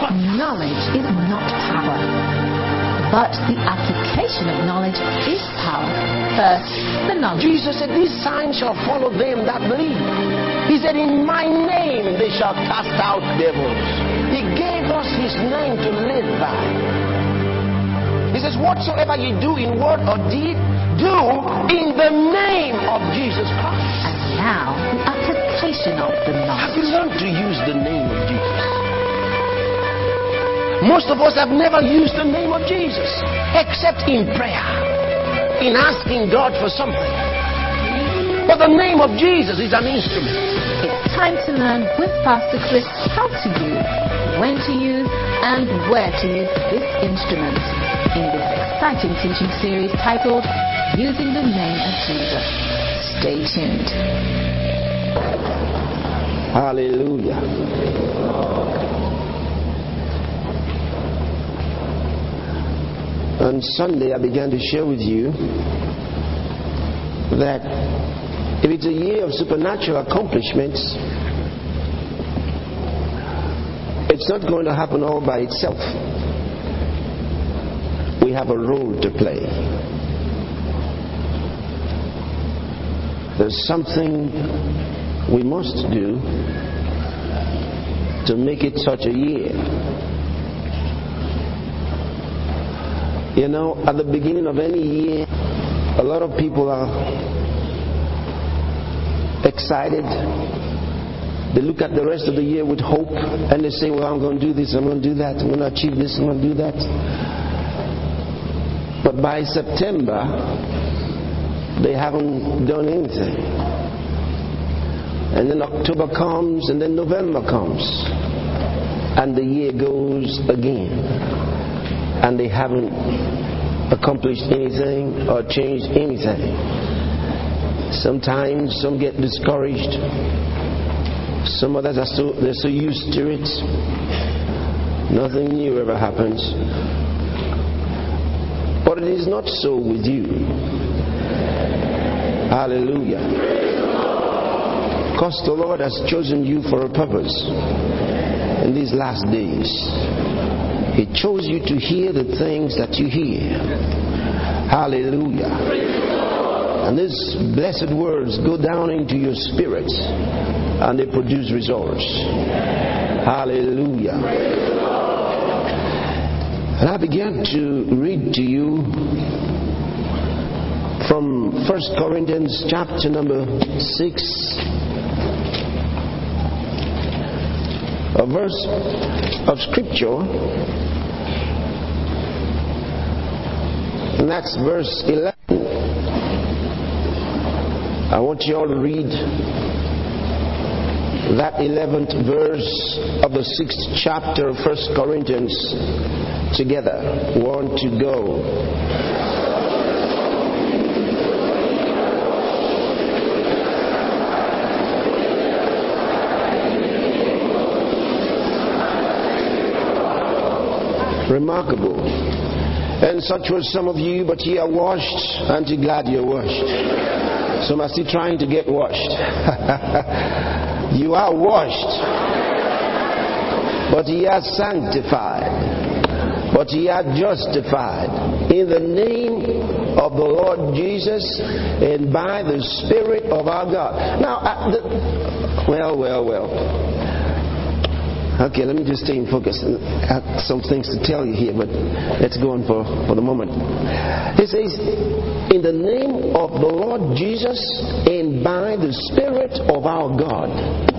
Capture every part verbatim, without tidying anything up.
knowledge is not power, but the application of knowledge is power. First, the knowledge. Jesus said, these signs shall follow them that believe. He said, in my name they shall cast out devils. He gave us his name to live by. He says, whatsoever you do in word or deed, do in the name of Jesus Christ. And now, the application of the knowledge. Have you learned to use the name of Jesus? Most of us have never used the name of Jesus except in prayer, in asking God for something. But the name of Jesus is an instrument. It's time to learn with Pastor Chris how to use, when to use, and where to use this instrument in this exciting teaching series titled Using the Name of Jesus. Stay tuned. Hallelujah. On Sunday, I began to share with you that if it's a year of supernatural accomplishments, it's not going to happen all by itself. We have a role to play. There's something we must do to make it such a year. You know, at the beginning of any year, a lot of people are excited. They look at the rest of the year with hope and they say, well, I'm going to do this, I'm going to do that, I'm going to achieve this, I'm going to do that. But by September, they haven't done anything. And then October comes, and then November comes, and the year goes again, and they haven't accomplished anything or changed anything. Sometimes some get discouraged. Some others are so they're so used to it. Nothing new ever happens. But it is not so with you. Hallelujah. Because the Lord has chosen you for a purpose in these last days. He chose you to hear the things that you hear. Hallelujah. And these blessed words go down into your spirit and they produce results. Hallelujah. And I began to read to you from First Corinthians chapter number six, a verse of scripture, and that's verse eleven. I want you all to read that eleventh verse of the sixth chapter of First Corinthians together. One to go. Remarkable. And such were some of you, but ye are washed, and ye glad you're washed. Some are still trying to get washed. You are washed, but ye are sanctified, but ye are justified in the name of the Lord Jesus and by the Spirit of our God. Now, uh, the, well, well, well. Okay, let me just stay in focus. I have some things to tell you here, but let's go on for, for the moment. It says, in the name of the Lord Jesus and by the Spirit of our God.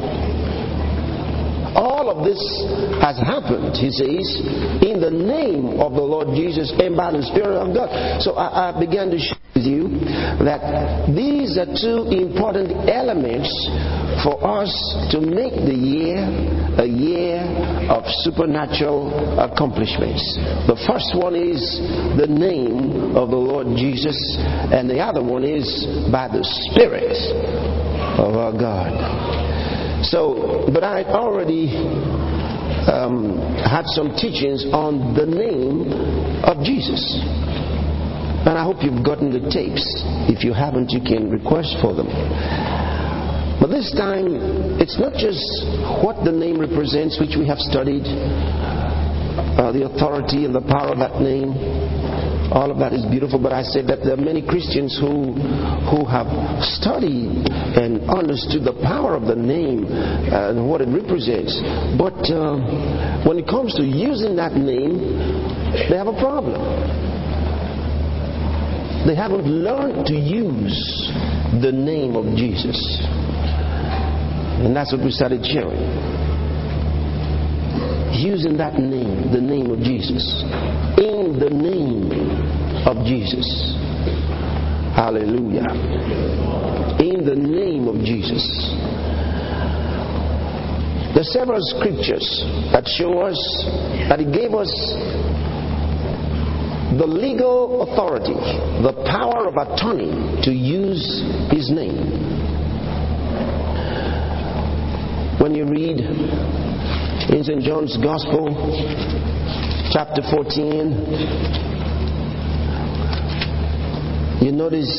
All of this has happened, he says, in the name of the Lord Jesus and by the Spirit of God. So I, I began to share with you that these are two important elements for us to make the year a year of supernatural accomplishments. The first one is the name of the Lord Jesus, and the other one is by the Spirit of our God. So, but I already um, had some teachings on the name of Jesus. And I hope you've gotten the tapes. If you haven't, you can request for them. But this time, it's not just what the name represents, which we have studied, uh, the authority and the power of that name. All of that is beautiful, but I said that there are many Christians who who have studied and understood the power of the name and what it represents. But uh, when it comes to using that name, they have a problem. They haven't learned to use the name of Jesus. And that's what we started sharing. Using that name, the name of Jesus. In the name of Jesus. Hallelujah. In the name of Jesus. There are several scriptures that show us that He gave us the legal authority, the power of attorney to use His name. When you read in Saint John's Gospel, chapter fourteen, you notice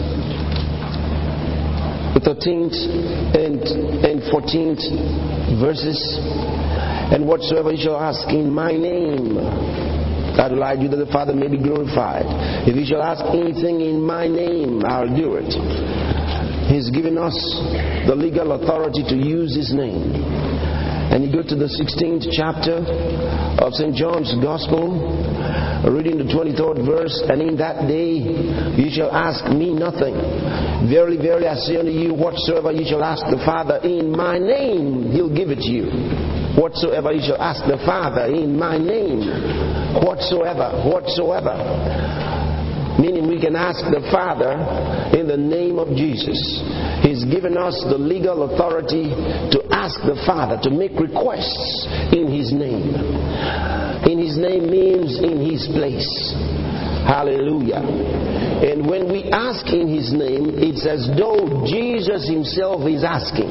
the thirteenth and, and fourteenth verses. And whatsoever you shall ask in my name, that will I do, that the Father may be glorified. If you shall ask anything in my name, I'll do it. He's given us the legal authority to use His name. And you go to the sixteenth chapter of Saint John's Gospel, reading the twenty-third verse, and in that day you shall ask me nothing. Verily, verily, I say unto you, whatsoever you shall ask the Father in my name, He'll give it to you. Whatsoever you shall ask the Father in my name, whatsoever, whatsoever. Meaning we can ask the Father in the name of Jesus. He's given us the legal authority to ask the Father, to make requests in His name. In His name means in His place. Hallelujah. And when we ask in His name, it's as though Jesus Himself is asking.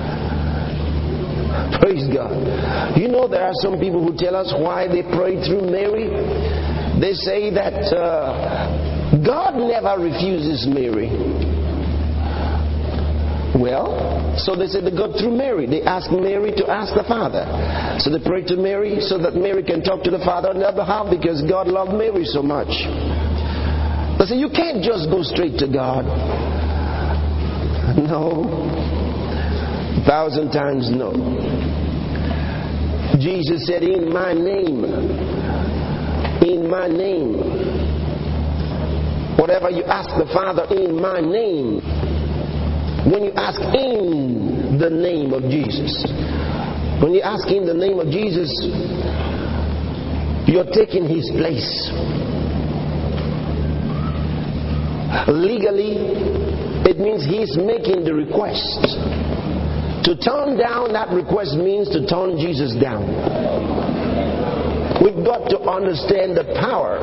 Praise God. You know, there are some people who tell us why they pray through Mary. They say that uh, God never refuses Mary. Well, so they say they go through Mary. They ask Mary to ask the Father. So they pray to Mary so that Mary can talk to the Father on their behalf, because God loved Mary so much. They say you can't just go straight to God. No. A thousand times no. Jesus said, in my name, in my name, whatever you ask the Father in my name, when you ask in the name of Jesus, when you ask in the name of Jesus, you're taking His place. Legally, it means He's making the request. To turn down that request means to turn Jesus down. We've got to understand the power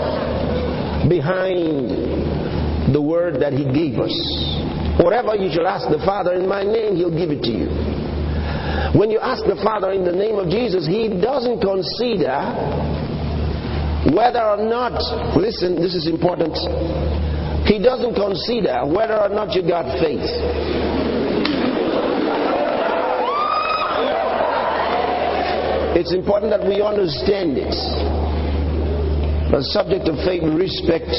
behind the word that He gave us. Whatever you shall ask the Father in my name, He'll give it to you. When you ask the Father in the name of Jesus, He doesn't consider whether or not, listen, this is important, He doesn't consider whether or not you got faith. It's important that we understand this. The subject of faith with respect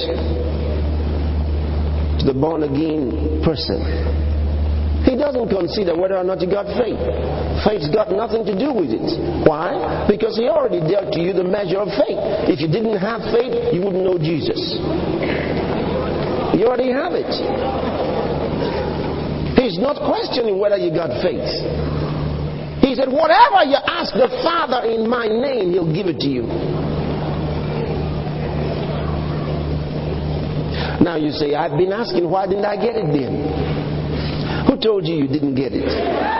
to the born-again person. He doesn't consider whether or not you got faith. Faith's got nothing to do with it. Why? Because He already dealt to you the measure of faith. If you didn't have faith, you wouldn't know Jesus. You already have it. He's not questioning whether you got faith. He said, whatever you ask the Father in my name, He'll give it to you. Now you say, I've been asking, why didn't I get it then? Who told you you didn't get it?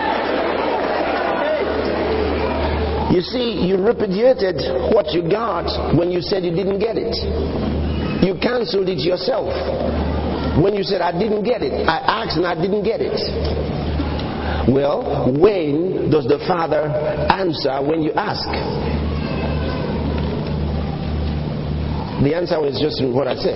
You see, you repudiated what you got when you said you didn't get it. You cancelled it yourself. When you said, I didn't get it, I asked and I didn't get it. Well, when does the Father answer when you ask? The answer was just in what I said.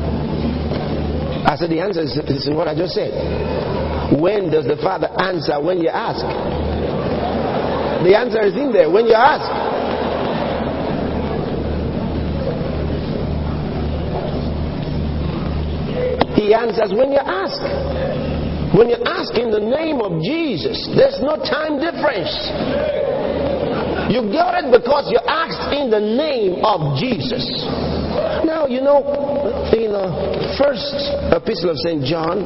I said the answer is in what I just said. When does the Father answer when you ask? The answer is in there, when you ask. He answers when you ask. When you ask in the name of Jesus, there's no time difference. You got it because you asked in the name of Jesus. Now, you know, in the first epistle of Saint John,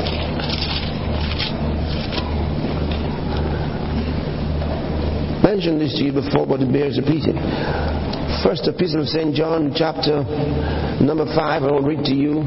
I mentioned this to you before, but it bears repeating. First epistle of Saint John, chapter number five, I will read to you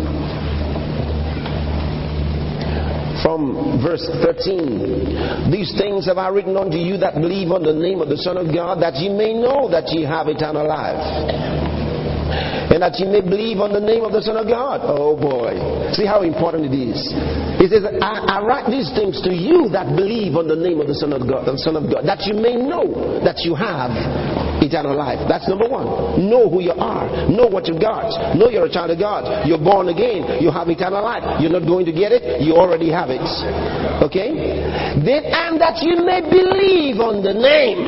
from verse thirteen. These things have I written unto you that believe on the name of the Son of God, that ye may know that ye have eternal life, and that ye may believe on the name of the Son of God. Oh boy. See how important it is. He says, I, I write these things to you that believe on the name of the Son of God, the Son of God, that you may know that you have eternal life. That's number one. Know who you are. Know what you got. Know you're a child of God. You're born again. You have eternal life. You're not going to get it. You already have it. Okay? Then, and that you may believe on the name.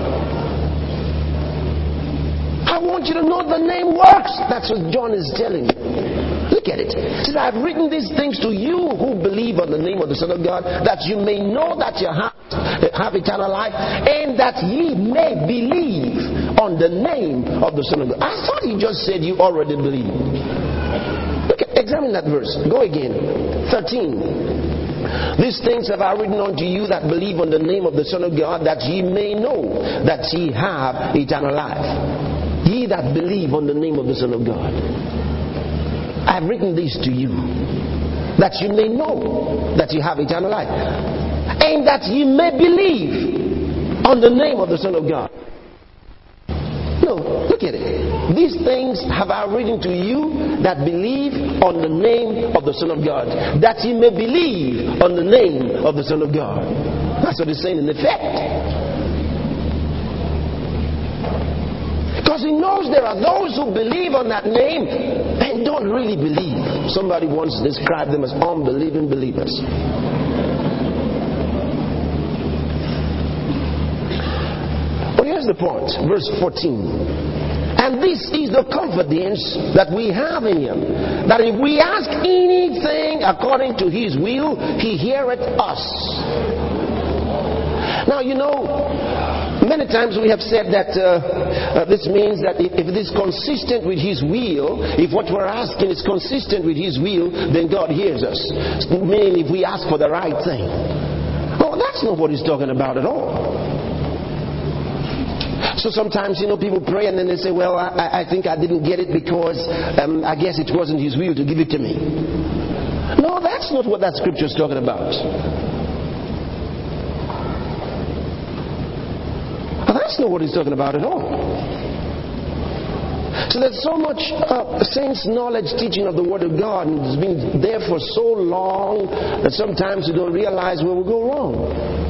I want you to know the name works. That's what John is telling you. Look at it. He says, I've written these things to you who believe on the name of the Son of God, that you may know that you have, have eternal life, and that ye may believe on the name of the Son of God. I thought he just said you already believe. Look at, examine that verse. Go again. thirteen. These things have I written unto you that believe on the name of the Son of God, that ye may know that ye have eternal life. Ye that believe on the name of the Son of God. I have written this to you, that you may know that you have eternal life, and that ye may believe on the name of the Son of God. No, look at it. These things have I written to you that believe on the name of the Son of God, that ye may believe on the name of the Son of God. That's what it's saying in effect. Because he knows there are those who believe on that name and don't really believe. Somebody once described them as unbelieving believers. But here's the point, verse fourteen. And this is the confidence that we have in him, that if we ask anything according to his will, he heareth us. Now, you know, many times we have said that uh, uh, this means that if, if it is consistent with his will, if what we're asking is consistent with his will, then God hears us. Meaning if we ask for the right thing. No, that's not what he's talking about at all. So sometimes, you know, people pray and then they say, well, I, I think I didn't get it because um, I guess it wasn't his will to give it to me. No, that's not what that scripture is talking about. That's not what he's talking about at all. So there's so much uh, saints' knowledge teaching of the Word of God, and it's been there for so long that sometimes you don't realize where we go wrong.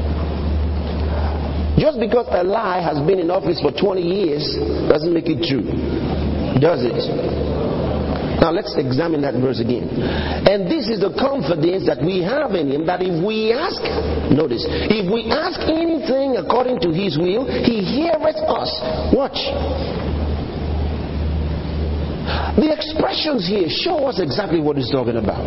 Just because a lie has been in office for twenty years doesn't make it true, does it? Now let's examine that verse again. And this is the confidence that we have in him, that if we ask, notice, if we ask anything according to his will, he heareth us. Watch. The expressions here show us exactly what he's talking about.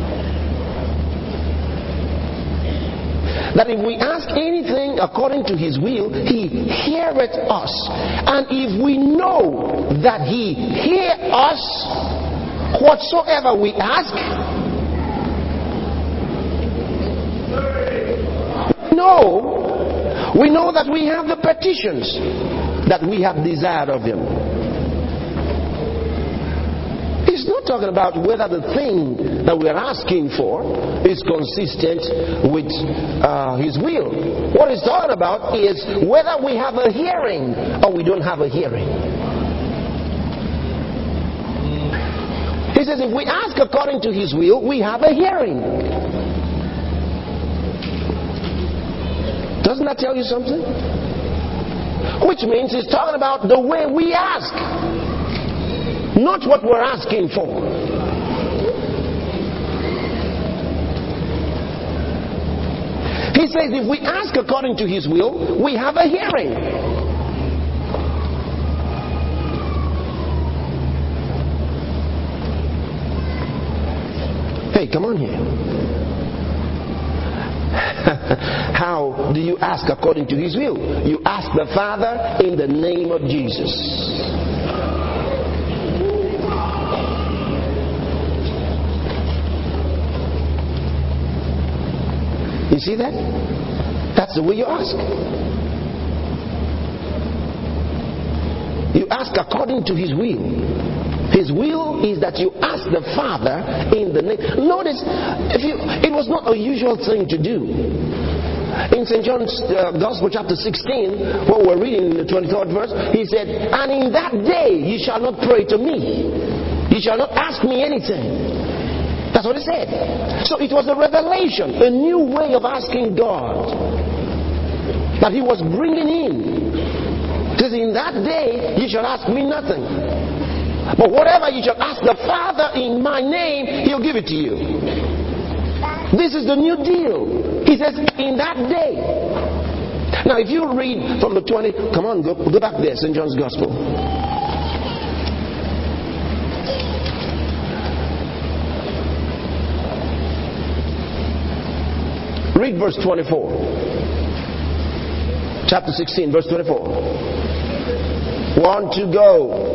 That if we ask anything according to his will, he heareth us. And if we know that he hear us, whatsoever we ask, no, we know that we have the petitions that we have desired of him. He's not talking about whether the thing that we're asking for is consistent with uh, his will. What he's talking about is whether we have a hearing or we don't have a hearing. He says if we ask according to his will, we have a hearing. Doesn't that tell you something? Which means he's talking about the way we ask, not what we're asking for. He says if we ask according to his will, we have a hearing. Hey, come on here. How do you ask according to His will? You ask the Father in the name of Jesus. You see that? That's the way you ask. You ask according to His will. His will is that you ask the Father in the name. Notice, if you, it was not a usual thing to do. In Saint John's uh, Gospel chapter sixteen, what we're reading in the twenty-third verse, he said, "And in that day you shall not pray to me. You shall not ask me anything." That's what it said. So it was a revelation, a new way of asking God that He was bringing in. Because in that day you shall ask me nothing. But whatever you shall ask the Father in my name, He'll give it to you. This is the new deal. He says, in that day. Now, if you read from the twenty, come on, go, go back there, Saint John's Gospel. Read verse twenty-four. Chapter sixteen, verse twenty-four. Want to go.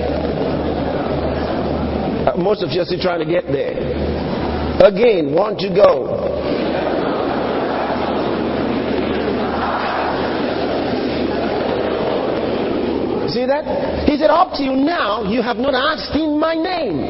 Uh, most of you are still trying to get there. Again, want to go. See that? He said, up to you now, you have not asked in my name.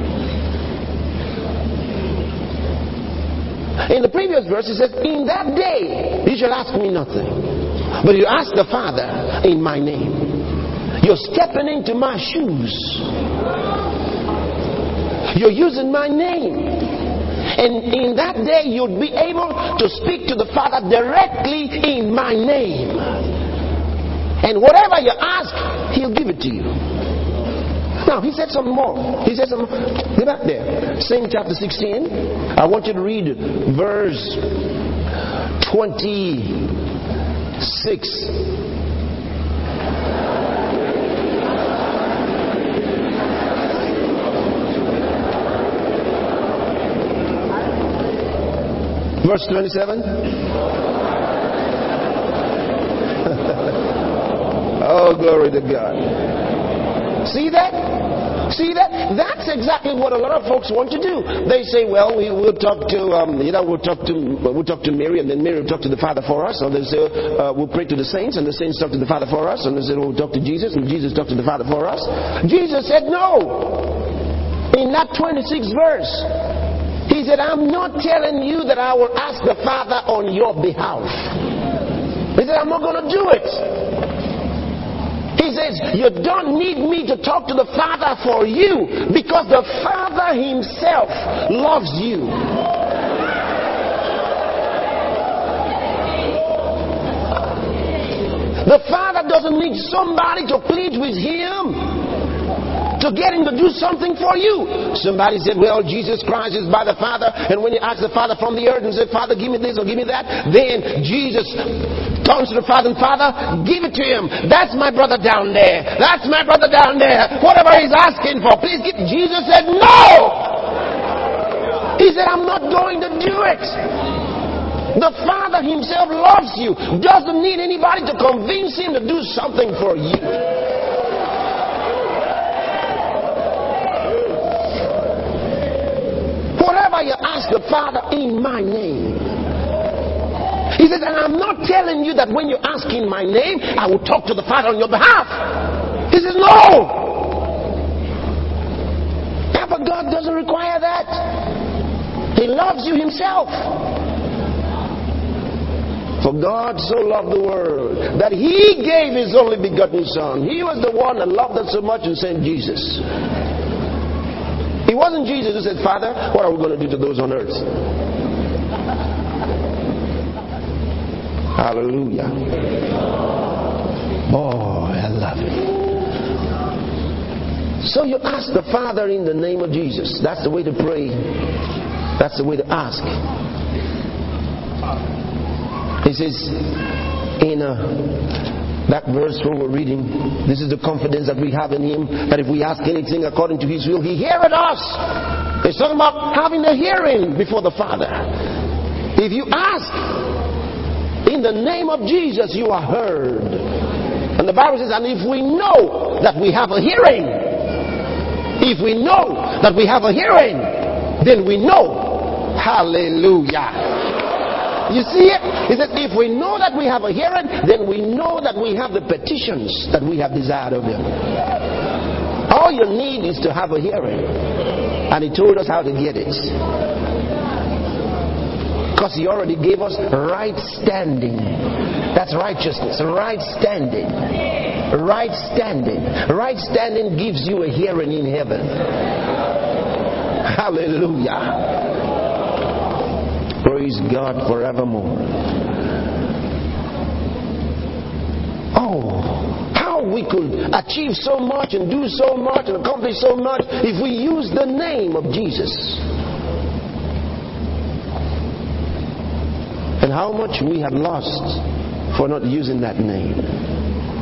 In the previous verse, he said, in that day, you shall ask me nothing. But you ask the Father in my name. You're stepping into my shoes. You're using my name. And in that day, you'll be able to speak to the Father directly in my name. And whatever you ask, He'll give it to you. Now, He said something more. He said something. Go back there. Same chapter sixteen. I want you to read verse twenty-six. Verse twenty-seven. Oh, glory to God. See that? See that? That's exactly what a lot of folks want to do. They say, well, we will talk to, um, you know, we'll talk to, we'll talk to Mary, and then Mary will talk to the Father for us. Or they say, uh, we'll pray to the saints, and the saints talk to the Father for us. And they say, we'll talk to Jesus, and Jesus talk to the Father for us. Jesus said no. In that twenty-sixth verse, He said, I'm not telling you that I will ask the Father on your behalf. He said, I'm not going to do it. He says, you don't need me to talk to the Father for you, because the Father Himself loves you. The Father doesn't need somebody to plead with Him to get Him to do something for you. Somebody said, well, Jesus Christ is by the Father, and when you ask the Father from the earth and say, Father, give me this or give me that, then Jesus turns to the Father and Father, give it to Him. That's my brother down there. That's my brother down there. Whatever he's asking for, please give. Jesus said, no! He said, I'm not going to do it. The Father Himself loves you. Doesn't need anybody to convince Him to do something for you. Whatever you ask the Father in my name. He says, and I'm not telling you that when you ask in my name, I will talk to the Father on your behalf. He says, no. Yeah, but God doesn't require that. He loves you Himself. For God so loved the world that He gave His only begotten Son. He was the one that loved us so much and sent Jesus. It wasn't Jesus who said, Father, what are we going to do to those on earth? Hallelujah. Oh, I love it. So you ask the Father in the name of Jesus. That's the way to pray. That's the way to ask. He says in uh, That verse where we're reading, this is the confidence that we have in Him, that if we ask anything according to His will, He heareth us. It's talking about having a hearing before the Father. If you ask in the name of Jesus, you are heard. And the Bible says, and if we know that we have a hearing, if we know that we have a hearing, then we know. Hallelujah. You see it? He said, if we know that we have a hearing, then we know that we have the petitions that we have desired of Him. All you need is to have a hearing. And He told us how to get it. Because He already gave us right standing. That's righteousness. Right standing. Right standing. Right standing gives you a hearing in heaven. Hallelujah. Praise God forevermore. Oh, how we could achieve so much and do so much and accomplish so much if we use the name of Jesus. And how much we have lost for not using that name.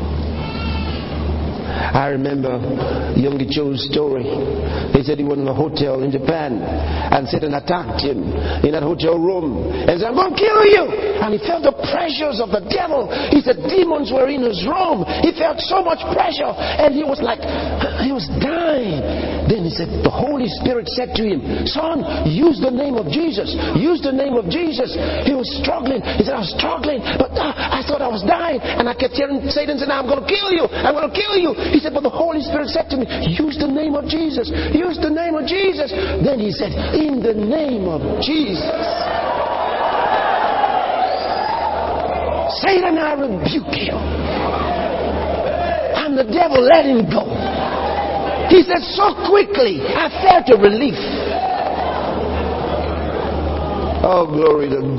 I remember Young Cho's story. They said he was in a hotel in Japan and Satan attacked him in that hotel room and said, I'm going to kill you. And he felt the pressures of the devil. He said demons were in his room. He felt so much pressure and he was like, he was dying. Then he said, the Holy Spirit said to him, son, use the name of Jesus. Use the name of Jesus. He was struggling. He said, I was struggling, but uh, I thought I was dying. And I kept hearing Satan say, I'm going to kill you. I'm going to kill you. He said, but the Holy Spirit said to me, use the name of Jesus. Use the name of Jesus. Then he said, in the name of Jesus. Satan, I rebuke you. And the devil let him go. He said, so quickly, I felt a relief. Oh, glory to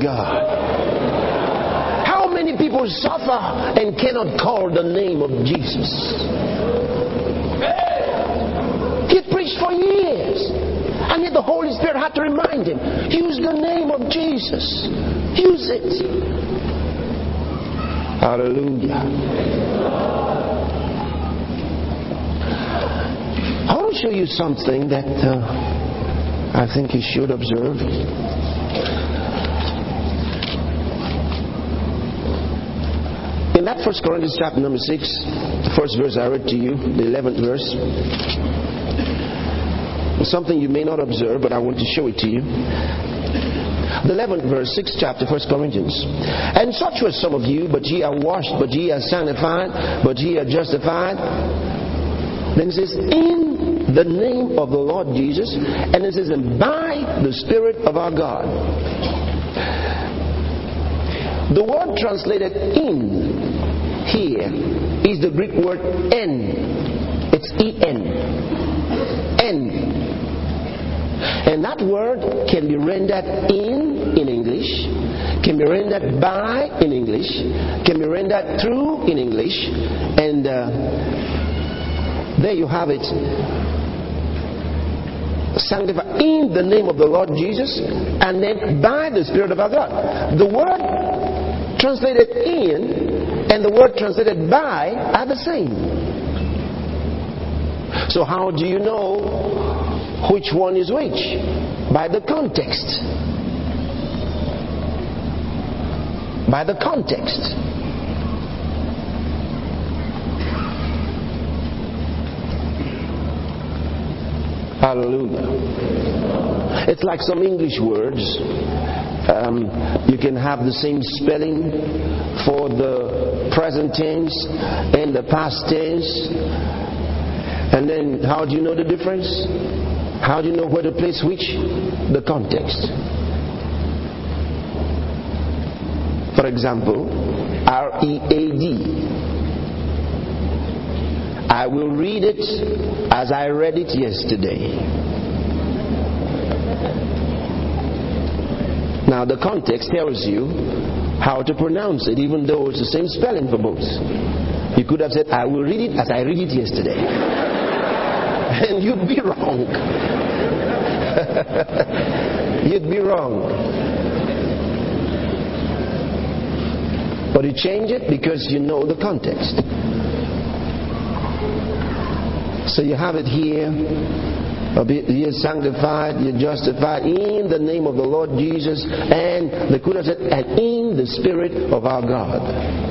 God. How many people suffer and cannot call the name of Jesus? He preached for years. And yet the Holy Spirit had to remind him, use the name of Jesus. Use it. Hallelujah. I want to show you something that uh, I think you should observe. In that First Corinthians chapter number six, the first verse I read to you, the eleventh verse, something you may not observe, but I want to show it to you. The eleventh verse, sixth chapter, First Corinthians. And such were some of you, but ye are washed, but ye are sanctified, but ye are justified. Then it says, in the name of the Lord Jesus, and it says, and by the Spirit of our God. The word translated in here is the Greek word en. It's E N. En. And that word can be rendered in in English, can be rendered by in English, can be rendered through in English, and uh, there you have it. Sanctify in the name of the Lord Jesus, and then by the Spirit of our God. The word translated in and the word translated by are the same. So how do you know which one is which? By the context. By the context. Hallelujah. It's like some English words. Um, you can have the same spelling for the present tense and the past tense. And then how do you know the difference? How do you know where to place which? The context. For example, R E A D. I will read it as I read it yesterday. Now the context tells you how to pronounce it, even though it's the same spelling for both. You could have said, I will read it as I read it yesterday. And you'd be wrong. You'd be wrong. But you change it because you know the context. So you have it here. You're sanctified, you're justified in the name of the Lord Jesus, and they could have said, and in the Spirit of our God.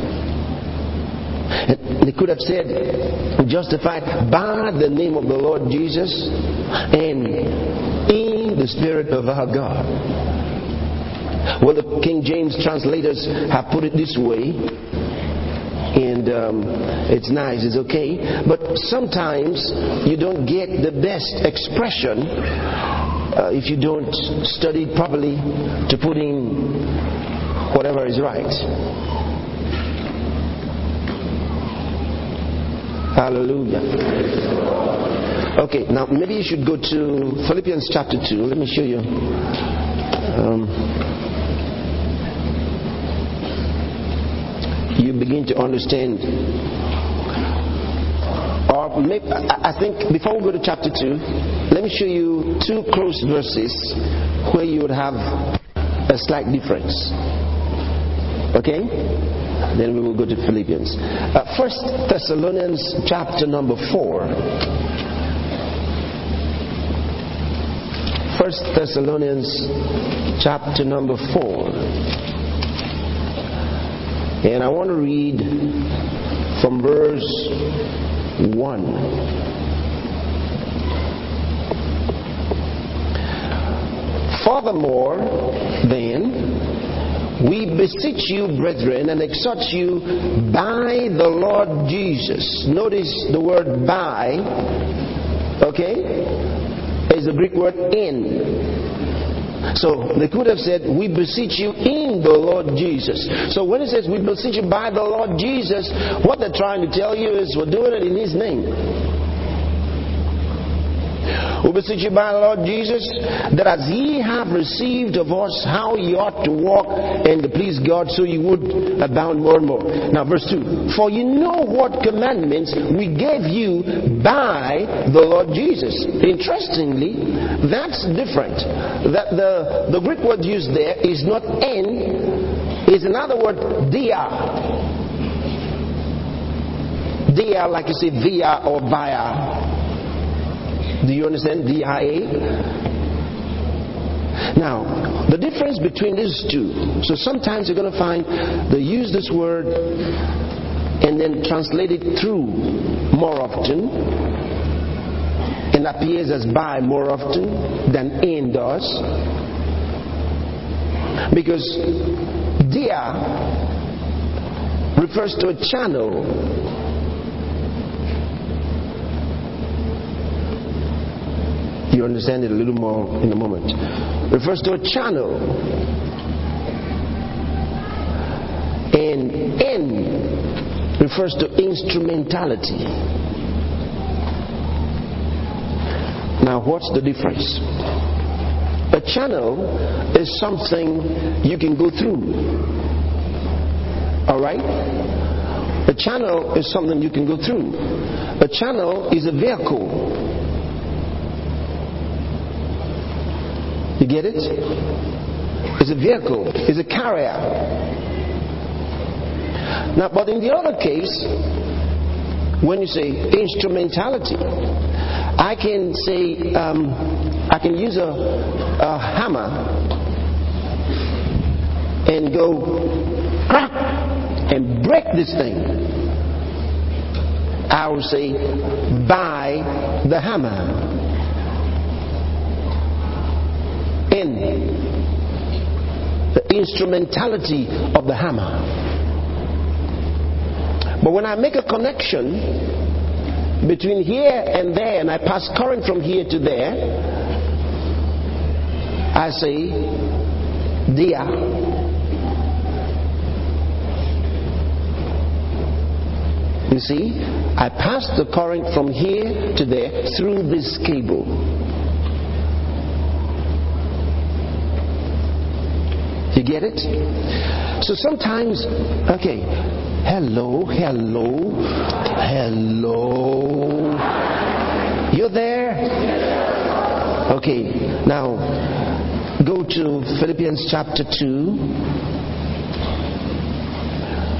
And they could have said, justified by the name of the Lord Jesus, and in the Spirit of our God. Well, the King James translators have put it this way, and um, it's nice, it's okay, but sometimes you don't get the best expression uh, if you don't study it properly to put in whatever is right. Hallelujah. Okay, now maybe you should go to Philippians chapter two. Let me show you. Um, you begin to understand. Or maybe, I think before we go to chapter two, let me show you two close verses where you would have a slight difference. Okay? Then we will go to Philippians. Uh, First Thessalonians chapter number four. First Thessalonians chapter number four. And I want to read from verse one. Furthermore, then, we beseech you, brethren, and exhort you by the Lord Jesus. Notice the word by, okay, is the Greek word in. So they could have said, we beseech you in the Lord Jesus. So when it says we beseech you by the Lord Jesus, what they're trying to tell you is we're doing it in His name. We beseech you by the Lord Jesus, that as ye have received of us how ye ought to walk and to please God, so ye would abound more and more. Now verse two. For you know what commandments we gave you by the Lord Jesus. Interestingly, that's different. That the, the Greek word used there is not en, is another word dia. Dia, like you say via or via. Do you understand? D I A? Now, the difference between these two. So sometimes you're going to find they use this word and then translate it through more often. And appears as by more often than in does. Because dia refers to a channel. You understand it a little more in a moment. Refers to a channel. And N refers to instrumentality. Now, what's the difference? A channel is something you can go through. Alright? A channel is something you can go through. A channel is a vehicle. You get it? It's a vehicle. It's a carrier. Now, but in the other case, when you say instrumentality, I can say, um, I can use a, a hammer and go crack and break this thing. I will say, by the hammer. In the instrumentality of the hammer. But when I make a connection between here and there, and I pass current from here to there, I say dia. You see, I pass the current from here to there through this cable. You get it? So sometimes, okay, hello, hello, hello. You're there? Okay, now go to Philippians chapter two.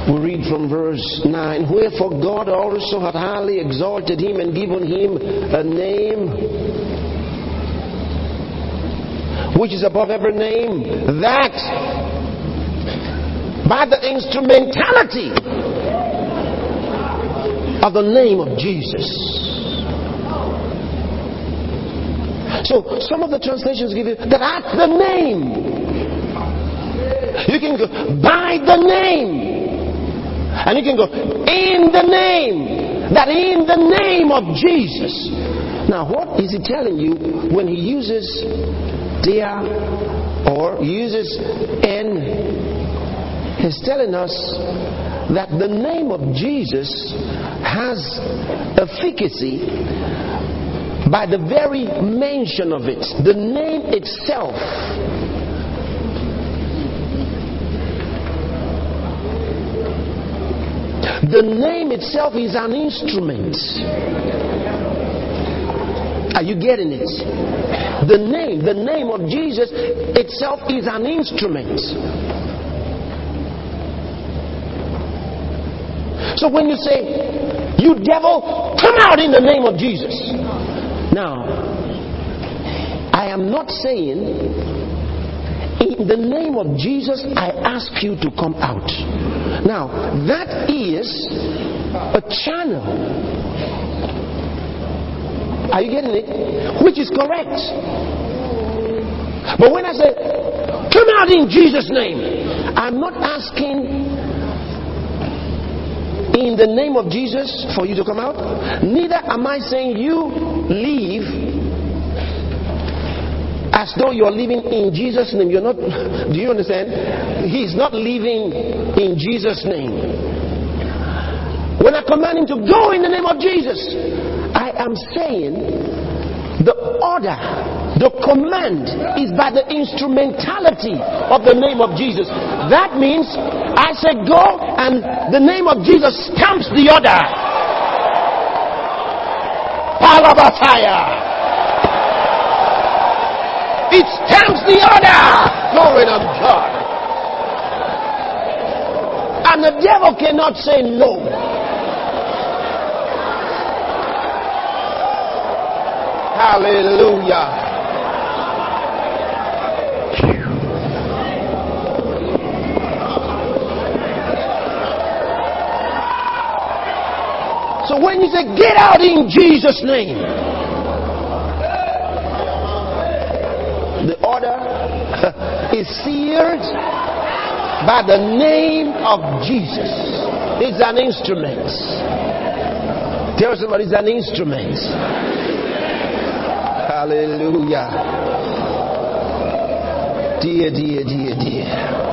We read from verse nine, wherefore God also hath highly exalted him and given him a name which is above every name, that by the instrumentality of the name of Jesus. So some of the translations give you that at the name. You can go by the name. And you can go in the name. That in the name of Jesus. Now what is he telling you when he uses there or uses in? He's telling us that the name of Jesus has efficacy by the very mention of it. The name itself. The name itself is an instrument. Are you getting it? The name, the name of Jesus itself is an instrument. So when you say, you devil, come out in the name of Jesus. Now, I am not saying, in the name of Jesus, I ask you to come out. Now, that is a channel. Are you getting it? Which is correct. But when I say, come out in Jesus' name, I'm not asking in the name of Jesus for you to come out. Neither am I saying you leave as though you're living in Jesus' name. You're not. Do you understand? He's not living in Jesus' name. When I command him to go in the name of Jesus, I am saying the order, the command is by the instrumentality of the name of Jesus. That means I say go and the name of Jesus stamps the order. Palabataya. It stamps the order. Glory to God. And the devil cannot say no. Hallelujah. So when you say get out in Jesus' name, the order is sealed by the name of Jesus. It's an instrument. Tell somebody it's an instrument. Hallelujah. Dear, dear, dear, dear.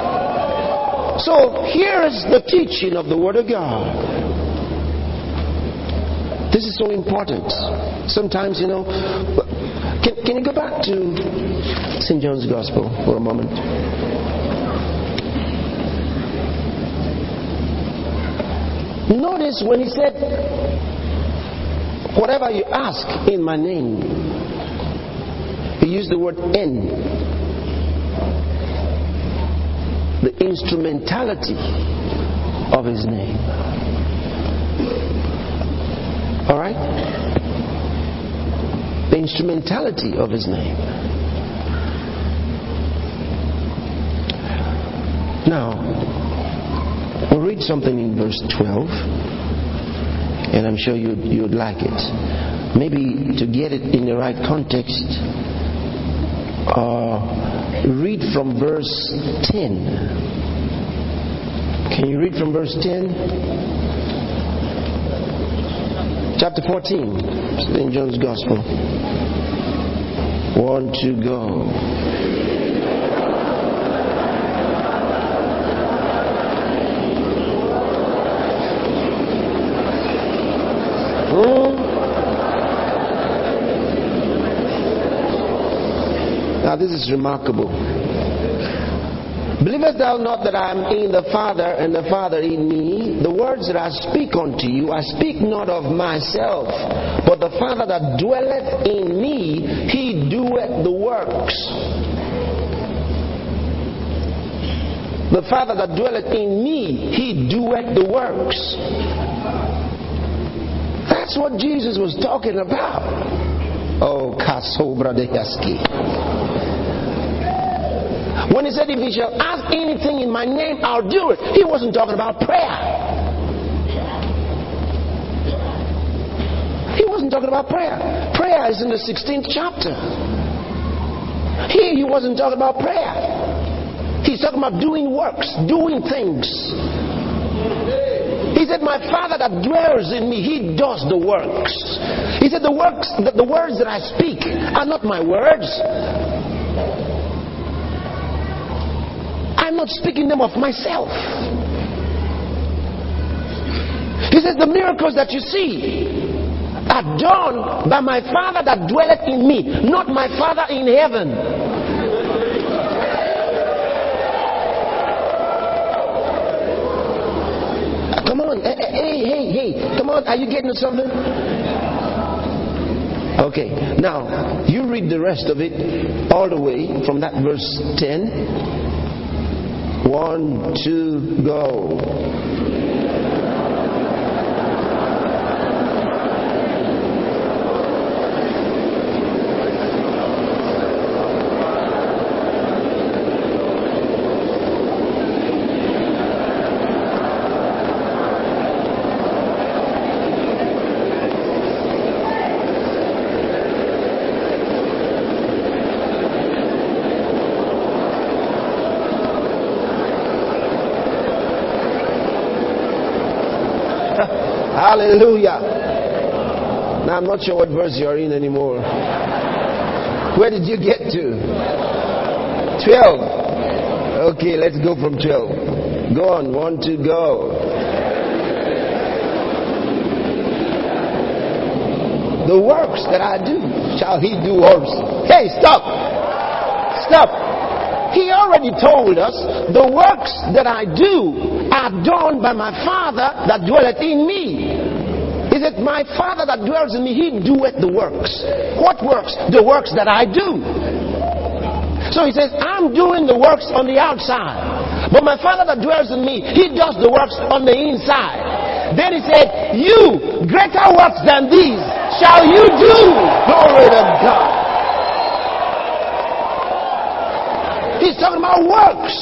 So here is the teaching of the Word of God. This is so important. Sometimes, you know, can, can you go back to Saint John's Gospel for a moment? Notice when he said, whatever you ask in my name, he used the word in. The instrumentality of his name. Alright? The instrumentality of his name. Now, we'll read something in verse twelve. And I'm sure you'd, you'd like it. Maybe to get it in the right context, uh, read from verse ten. Can you read from verse ten? Chapter fourteen, Saint John's Gospel. One to go. Hmm? Now this is remarkable. Believest thou not that I am in the Father, and the Father in me? The words that I speak unto you, I speak not of myself, but the Father that dwelleth in me, he doeth the works. The Father that dwelleth in me, he doeth the works. That's what Jesus was talking about. Oh, Kasobra de Yaski. When he said, if he shall ask anything in my name, I'll do it. He wasn't talking about prayer. He wasn't talking about prayer. Prayer is in the sixteenth chapter. Here he wasn't talking about prayer. He's talking about doing works, doing things. He said, my Father that dwells in me, he does the works. He said, the works, the, the words that I speak are not my words. I'm not speaking them of myself. He says, the miracles that you see are done by my Father that dwelleth in me, not my Father in heaven. Come on, hey, hey, hey, come on, are you getting something? Okay, now, you read the rest of it all the way from that verse ten. One, two, go. Hallelujah. Now I'm not sure what verse you're in anymore. Where did you get to? twelve. Okay, let's go from twelve. Go on, one, two, go. The works that I do shall he do also. Hey, stop. Stop. He already told us the works that I do are done by my Father that dwelleth in me. He said, my Father that dwells in me, he doeth the works. What works? The works that I do. So he says, I'm doing the works on the outside, but my Father that dwells in me, he does the works on the inside. Then he said, you, greater works than these shall you do. Glory to God. He's talking about works.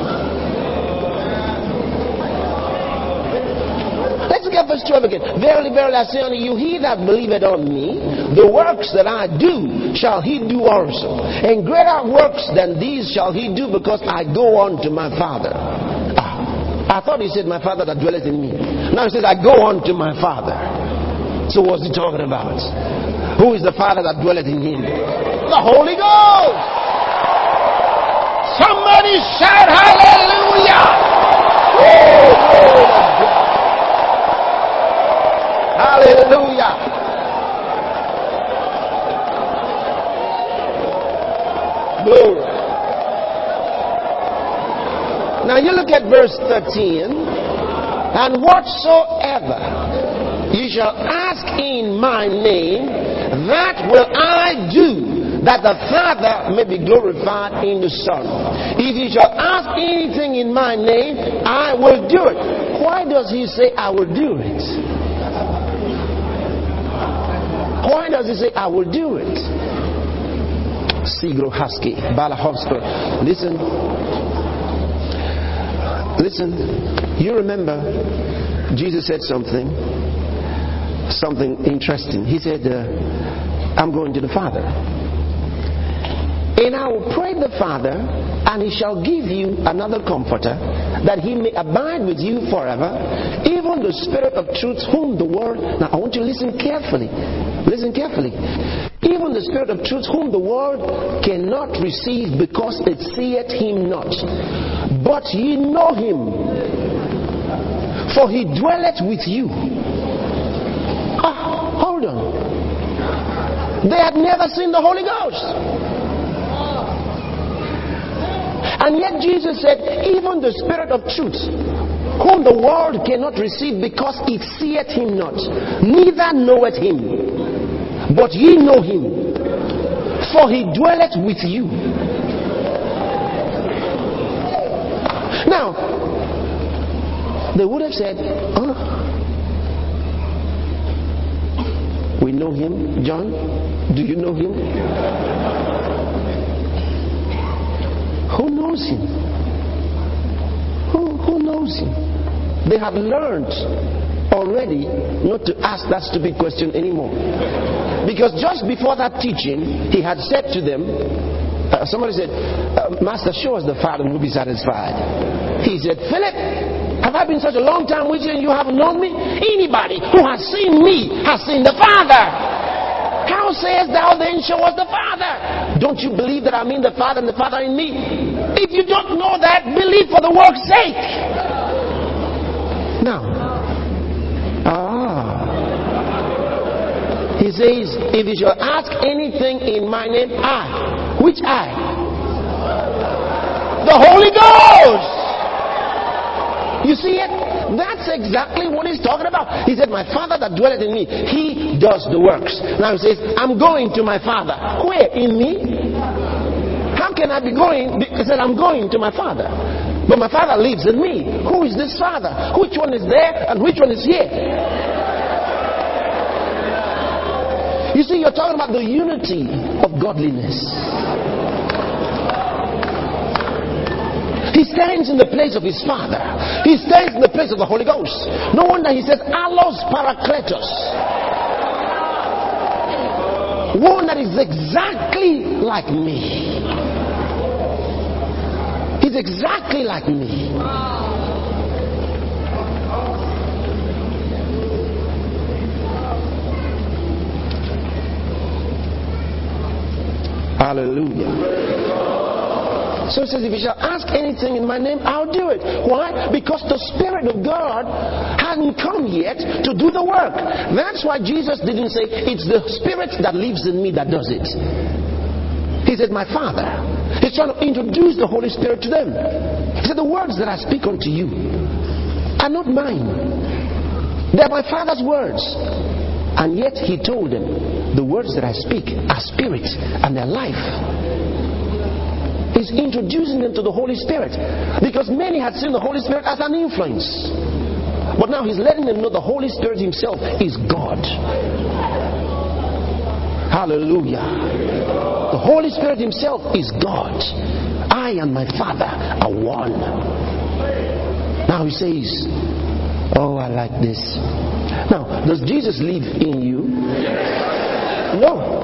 Let's get verse twelve again. Verily, verily, I say unto you, he that believeth on me, the works that I do shall he do also. And greater works than these shall he do, because I go on to my Father. Ah, I thought he said, my Father that dwelleth in me. Now he says, I go on to my Father. So what's he talking about? Who is the Father that dwelleth in him? The Holy Ghost. Somebody shout hallelujah! Woo! Hallelujah! Glory. Now you look at verse thirteen. And whatsoever you shall ask in my name, that will I do, that the Father may be glorified in the Son. If you shall ask anything in my name, I will do it. Why does he say I will do it? Why does he say I will do it? Sigro Husky, Balahovska. Listen. Listen. You remember Jesus said something, something interesting. He said, uh, I'm going to the Father. And I will pray the Father, and he shall give you another comforter, that he may abide with you forever, even the Spirit of truth, whom the world... Now I want you to listen carefully. Listen carefully. Even the Spirit of truth, whom the world cannot receive, because it seeth him not. But ye know him, for he dwelleth with you. Ah, hold on. They had never seen the Holy Ghost. And yet Jesus said, even the Spirit of truth, whom the world cannot receive, because it seeth him not, neither knoweth him. But ye know him, for he dwelleth with you. Now, they would have said, oh, we know him. John, do you know him? Who knows him? Who, who knows him? They have learned already not to ask that stupid question anymore. Because just before that teaching, he had said to them, uh, somebody said, uh, Master, show us the Father and we'll be satisfied. He said, Philip, have I been such a long time with you and you haven't known me? Anybody who has seen me has seen the Father. How sayest thou then, show us the Father? Don't you believe that I'm in the Father and the Father in me? If you don't know that, believe for the work's sake. Now, ah, he says, if you shall ask anything in my name, I, which I? The Holy Ghost. You see it? That's exactly what he's talking about. He said, my Father that dwelleth in me, he does the works. Now he says, I'm going to my Father. Where? In me? How can I be going? He said, I'm going to my Father. But my Father lives in me. Who is this Father? Which one is there and which one is here? You see, you're talking about the unity of godliness. He stands in the place of his Father. He stands in the place of the Holy Ghost. No wonder he says, Allos Parakletos. One that is exactly like me. He's exactly like me. Hallelujah. So it says, if you shall ask anything in my name, I'll do it. Why? Because the Spirit of God hasn't come yet to do the work. That's why Jesus didn't say, it's the Spirit that lives in me that does it. He said, my Father. He's trying to introduce the Holy Spirit to them. He said, the words that I speak unto you are not mine. They're my Father's words. And yet he told them, the words that I speak are spirit and they're life. He's introducing them to the Holy Spirit. Because many had seen the Holy Spirit as an influence. But now he's letting them know the Holy Spirit himself is God. Hallelujah. The Holy Spirit himself is God. I and my Father are one. Now he says, oh, I like this. Now, does Jesus live in you? No.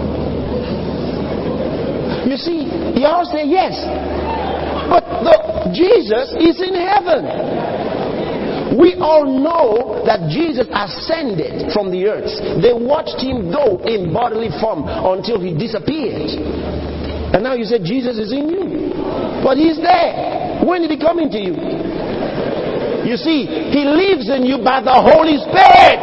You see, you all say yes. But the, Jesus is in heaven. We all know that Jesus ascended from the earth. They watched him go in bodily form until he disappeared. And now you say Jesus is in you. But he's there. When did he come into you? You see, he lives in you by the Holy Spirit.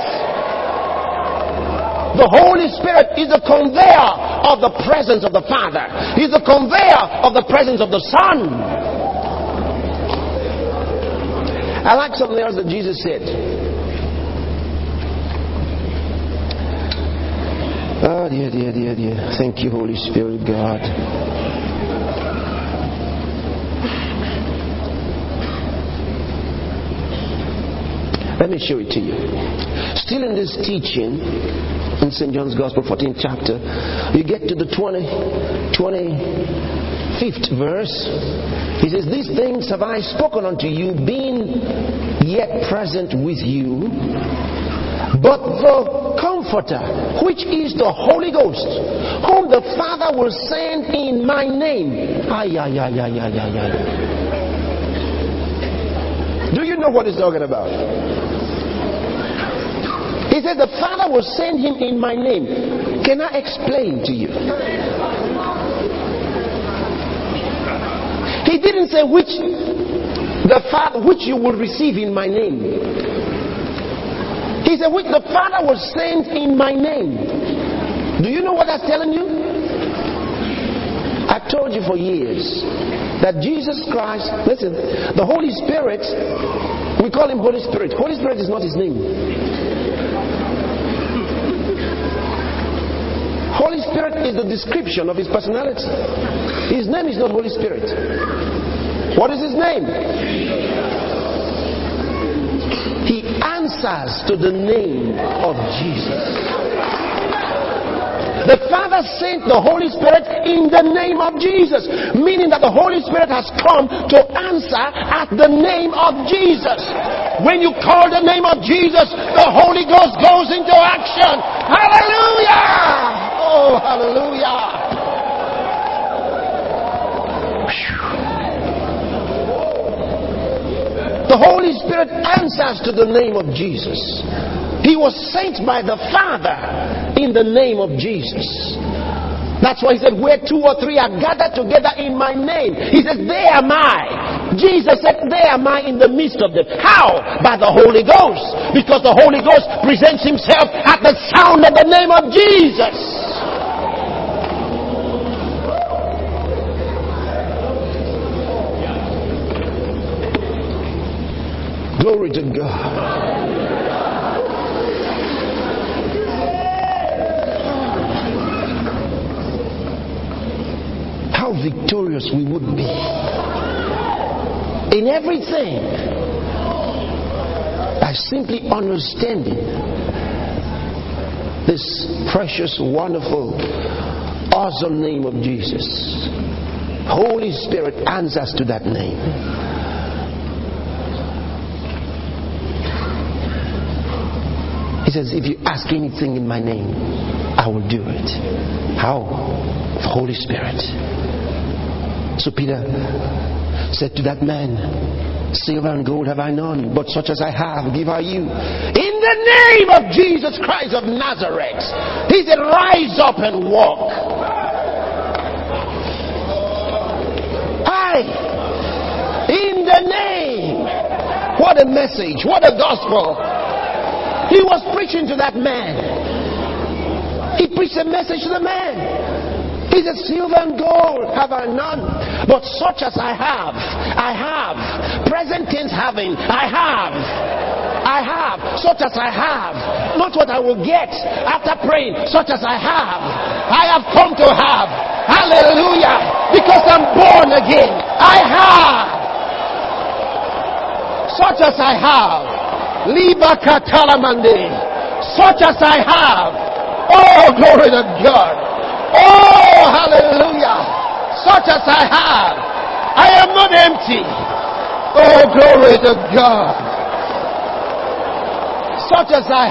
The Holy Spirit is a conveyor of the presence of the Father. He's a conveyor of the presence of the Son. I like something else that Jesus said. Oh dear, dear, dear, dear. Thank you, Holy Spirit, God. Let me show it to you. Still in this teaching, in Saint John's Gospel, fourteenth chapter, you get to the twenty-fifth verse. He says, these things have I spoken unto you, being yet present with you. But the Comforter, which is the Holy Ghost, whom the Father will send in my name. Ay, ay, ay, ay, ay, ay, ay. Do you know what he's talking about? He said the Father will send him in my name. Can I explain to you? He didn't say which the Father which you will receive in my name. He said which the Father will send in my name. Do you know what that's telling you? I've told you for years that Jesus Christ, listen, the Holy Spirit, we call him Holy Spirit. Holy Spirit is not his name. Holy Spirit is the description of his personality. His name is not Holy Spirit. What is his name? He answers to the name of Jesus. The Father sent the Holy Spirit in the name of Jesus, meaning that the Holy Spirit has come to answer at the name of Jesus. When you call the name of Jesus, the Holy Ghost goes into action. Hallelujah! Oh, hallelujah! The Holy Spirit answers to the name of Jesus. He was sent by the Father in the name of Jesus. That's why he said, where two or three are gathered together in my name. He says, there am I. Jesus said, there am I in the midst of them. How? By the Holy Ghost. Because the Holy Ghost presents himself at the sound of the name of Jesus. Glory to God. How victorious we would be in everything by simply understanding this precious, wonderful, awesome name of Jesus. Holy Spirit answers to that name. He says, if you ask anything in my name, I will do it. How? The Holy Spirit. So Peter said to that man, silver and gold have I none, but such as I have give I you. In the name of Jesus Christ of Nazareth. He said, rise up and walk. I, in the name. What a message. What a gospel. He was preaching to that man. He preached a message to the man. He said, silver and gold have I none, but such as I have, I have. Present tense having, I have. I have, such as I have. Not what I will get after praying, such as I have. I have come to have. Hallelujah. Because I'm born again. I have. Such as I have. Liba katalamande. Such as I have. Oh, glory to God. Oh, hallelujah. Such as I have. I am not empty. Oh, glory to God. Such as I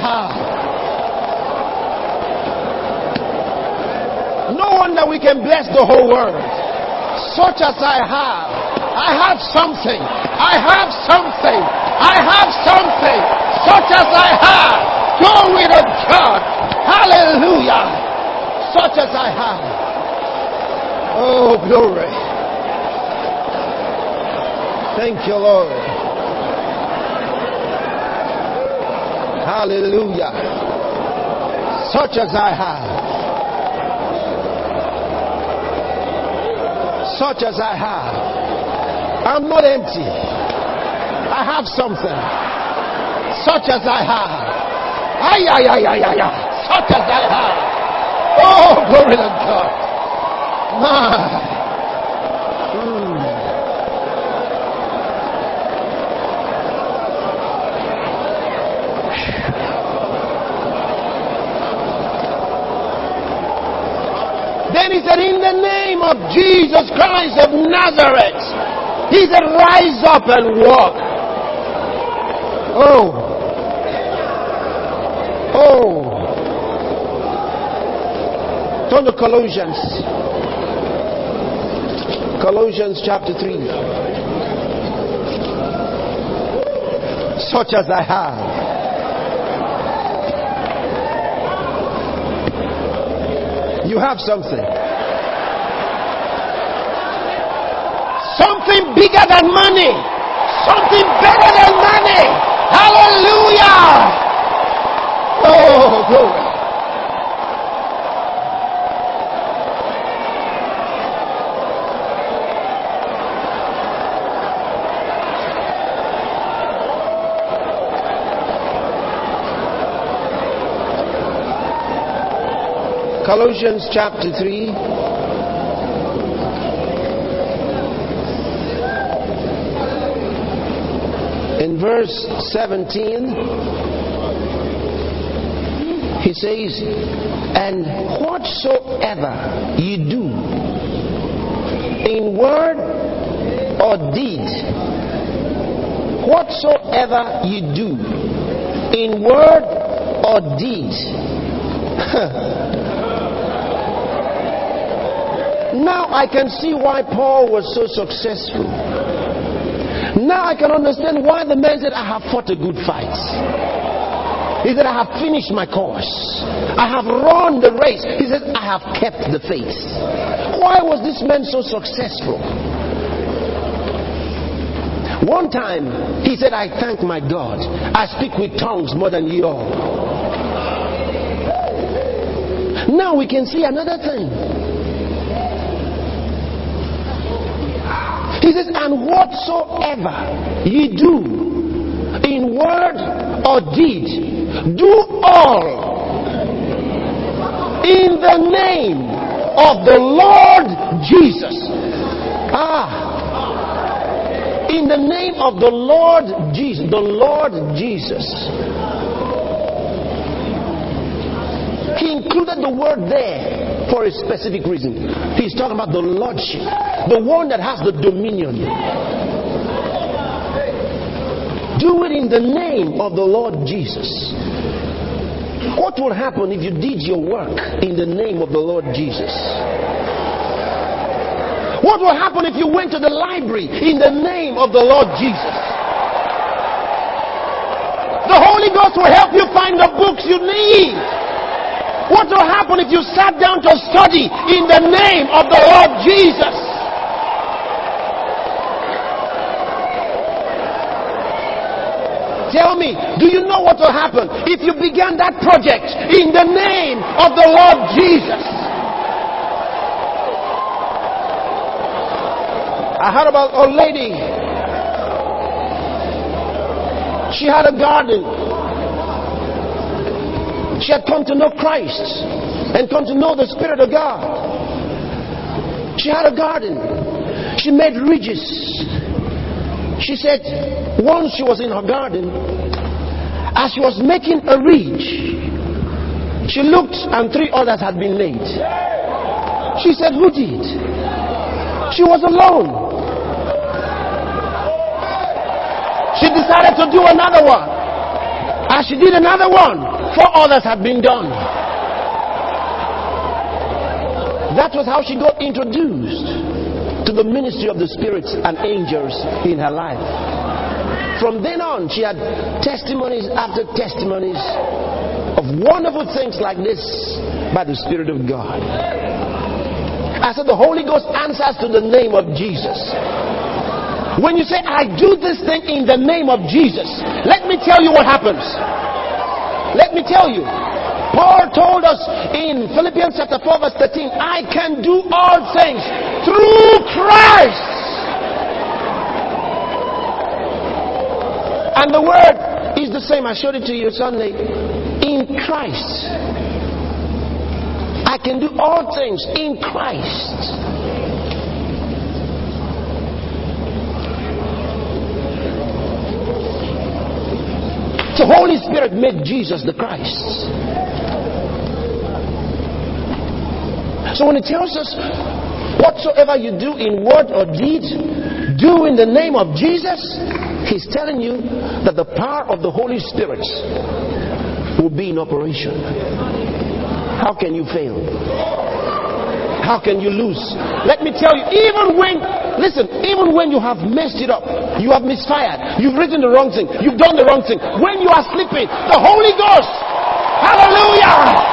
have. No wonder we can bless the whole world. Such as I have. I have something. I have something. I have something. Such as I have. Glory to God. Hallelujah. Such as I have. Oh, glory. Thank you, Lord. Hallelujah. Such as I have. Such as I have. I'm not empty. I have something. Such as I have. Ay, ay, ay, ay, ay, ay. Such as I have. Oh, glory to God. My. Mm. Then he said, in the name of Jesus Christ of Nazareth. He said, rise up and walk. Oh. Oh. Turn to Colossians. Colossians chapter three. Such as I have. You have something. Something bigger than money. Something better than money. Hallelujah. Oh, glory. Colossians chapter three. in verse seventeen, he says, and whatsoever you do in word or deed, whatsoever you do in word or deed. Now I can see why Paul was so successful. Now I can understand why the man said, I have fought a good fight. He said, I have finished my course. I have run the race. He said, I have kept the faith. Why was this man so successful? One time, he said, I thank my God. I speak with tongues more than you all. Now we can see another thing. He says, and whatsoever ye do in word or deed, do all in the name of the Lord Jesus. Ah, in the name of the Lord Jesus. The Lord Jesus. He included the word there for a specific reason. He's talking about the Lordship, the one that has the dominion. Do it in the name of the Lord Jesus. What will happen if you did your work in the name of the Lord Jesus? What will happen if you went to the library in the name of the Lord Jesus? The Holy Ghost will help you find the books you need. What will happen if you sat down to study in the name of the Lord Jesus? Tell me, do you know what will happen if you began that project in the name of the Lord Jesus? I heard about a lady. She had a garden. She had come to know Christ and come to know the Spirit of God. She had a garden. She made ridges. She said once she was in her garden, as she was making a ridge, she looked and three others had been laid. She said, who did? She was alone. She decided to do another one. As she did another one, four others had been done. That was how she got introduced to the ministry of the spirits and angels in her life. From then on, she had testimonies after testimonies of wonderful things like this by the Spirit of God. I said the Holy Ghost answers to the name of Jesus. When you say, I do this thing in the name of Jesus, let me tell you what happens. Let me tell you. Paul told us in Philippians chapter four verse thirteen, I can do all things through Christ. And the word is the same. I showed it to you Sunday. In Christ. I can do all things in Christ. The Holy Spirit made Jesus the Christ. So when it tells us whatsoever you do in word or deed, do in the name of Jesus, He's telling you that the power of the Holy Spirit will be in operation. How can you fail? How can you lose? Let me tell you, even when, listen, even when you have messed it up, you have misfired, you've written the wrong thing, you've done the wrong thing, when you are sleeping, the Holy Ghost, hallelujah!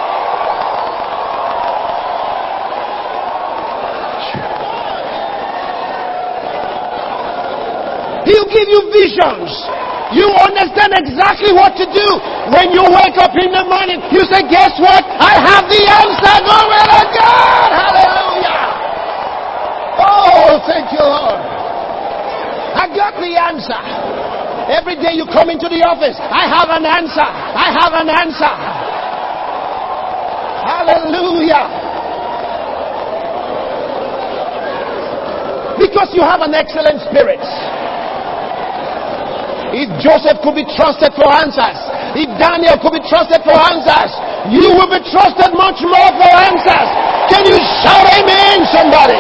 He'll give you visions. You understand exactly what to do. When you wake up in the morning, you say, guess what? I have the answer. Glory to God. Hallelujah. Oh, thank you, Lord. I got the answer. Every day you come into the office, I have an answer. I have an answer. Hallelujah. Because you have an excellent spirit. If Joseph could be trusted for answers, if Daniel could be trusted for answers, you will be trusted much more for answers. Can you shout amen, somebody?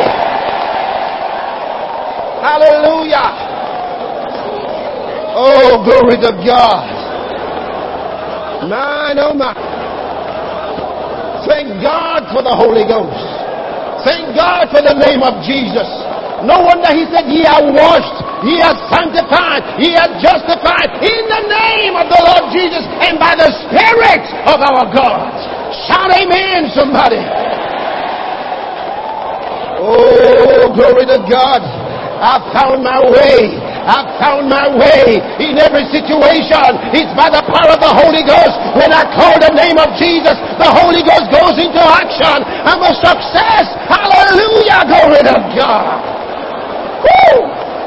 Hallelujah. Oh, glory to God. Man, oh man. Thank God for the Holy Ghost. Thank God for the name of Jesus. No wonder he said, He has washed, He has sanctified, He has justified in the name of the Lord Jesus and by the Spirit of our God. Shout amen, somebody. Oh, glory to God. I found my way. I found my way in every situation. It's by the power of the Holy Ghost. When I call the name of Jesus, the Holy Ghost goes into action. I'm a success. Hallelujah. Glory to God. Woo!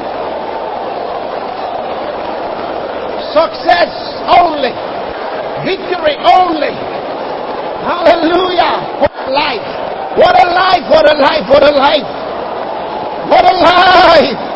Success only. Victory only. Hallelujah. What a life. What a life. What a life. What a life. What a life.